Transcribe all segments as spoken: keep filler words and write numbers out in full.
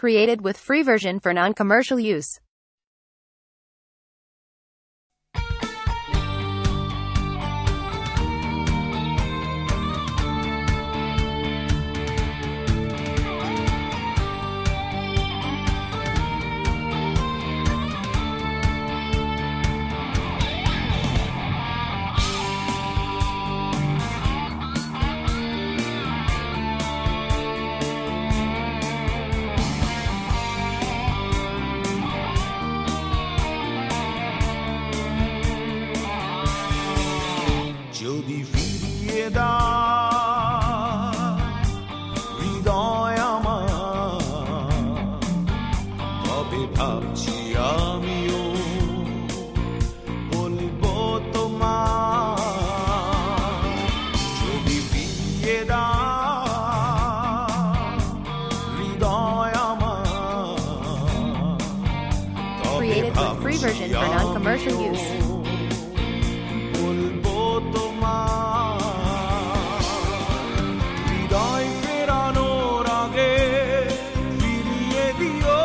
Created with free version for non-commercial use. যদি ফিরিয়ে দাও হৃদয় আমার, তবে ভাবছি আমিও বলবো তোমার। যদি ফিরিয়ে দাও হৃদয় আমার, তবে Created with free version for non-commercial use. হৃদয় ফেরানোর আগে ফিরিয়ে দিও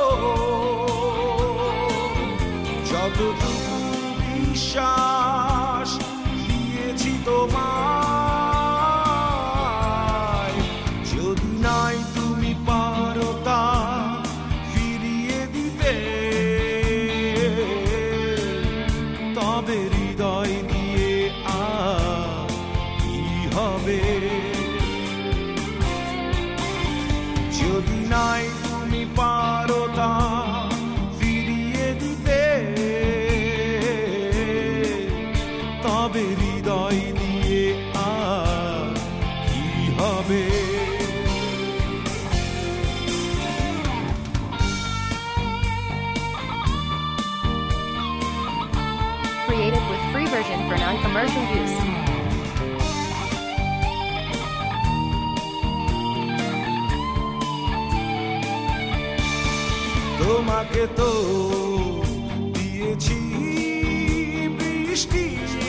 যতটুকু বিশ্বাস দিয়েছি তোমায়। যদি নাই তুমি পারো তা ফিরিয়ে দিতে, তবে হৃদয় দিয়ে আর কি হবে? যদি নাই তুমি পারো তা ফিরিয়ে দিতে, তবে হৃদয় দিয়ে আর কি হবে? Created with free version for non-commercial use. তোমাকে তো দিয়েছি বৃষ্টি,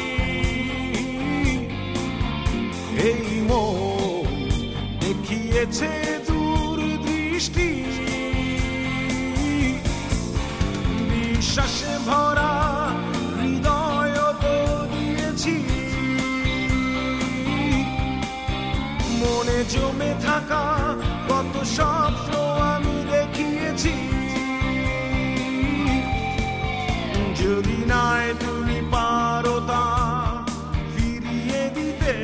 এই মন দেখিয়েছে দূরদৃষ্টি। বিশ্বাসে ভরা হৃদয় তো দিয়েছি, মনে জমে থাকা কত স্বপ্ন আমি দেখিয়েছি। যদি নাই তুমি পারো তা ফিরিয়ে দিতে,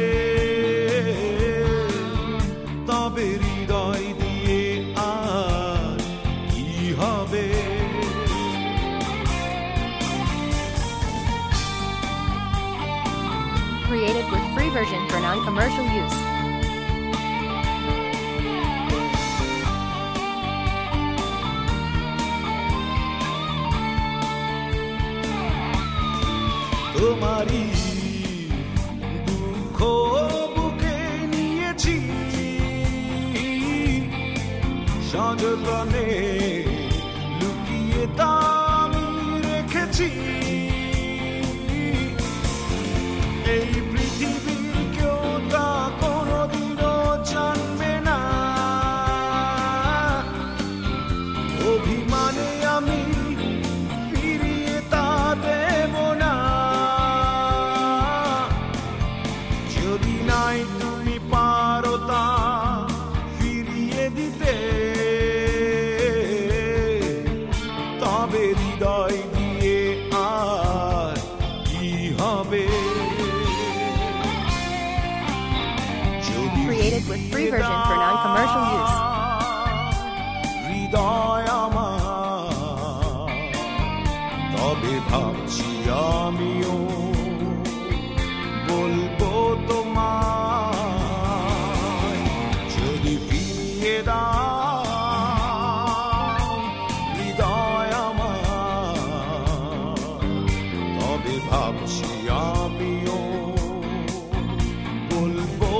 তবে হৃদয় দিয়ে আর কি হবে? Created with free version for non-commercial use. তোমারই দুঃখ বুকে নিয়েছি, সযতনে লুকিয়ে তা আমি রেখেছি। এই পৃথিবীর কেউ তা কোনোদিনও জানবে না, অভিমানে আমি ফিরিয়ে তা দেব না। যদি নাই তুমি পারো তা ফিরিয়ে দিতে, তবে হৃদয় দিয়ে আর কি হবে? Created with free version for non-commercial use. হৃদয় আমার, তবে ভাবছি আমিও বলবো তোমায়। যদি ফিরিয়ে দাও হৃদয় আমার, তবে ভাবছি আমিও বলবো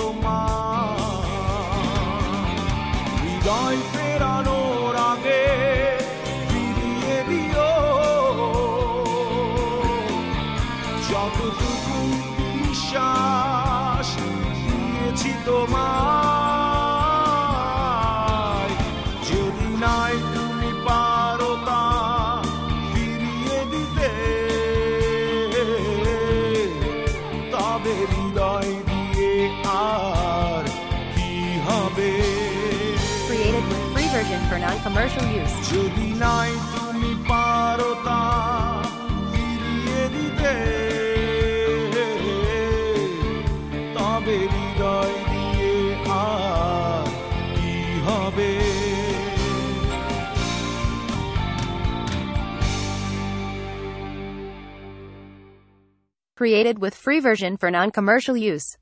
তোমায়। হৃদয় ফেরানোর আগে ফিরিয়ে দিও যতটুকু বিশ্বাস দিয়েছি তোমায়। নাই তুমি পারো তা ফিরিয়ে দিতে, তবে হৃদয় দিয়ে আর কি হবে? Created with free version for non-commercial use. যদি নাই তুমি পারো তা ফিরিয়ে দিতে, তবে হৃদয় দিয়ে আর কি হবে? Created with free version for non-commercial use.